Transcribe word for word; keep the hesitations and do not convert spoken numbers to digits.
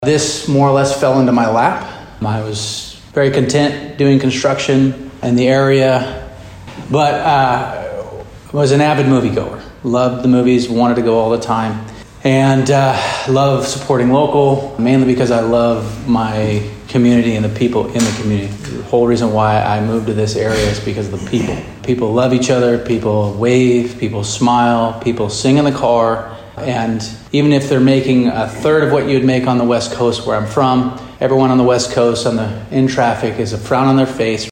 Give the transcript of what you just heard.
This more or less fell into my lap. I was very content doing construction in the area, but uh, was an avid moviegoer. Loved the movies, wanted to go all the time, and uh, love supporting local, mainly because I love my community and the people in the community. The whole reason why I moved to this area is because of the people. People love each other, people wave, people smile, people sing in the car, and even if they're making a third of what you would make on the West Coast where I'm from, everyone on the West Coast on the in traffic is a frown on their face.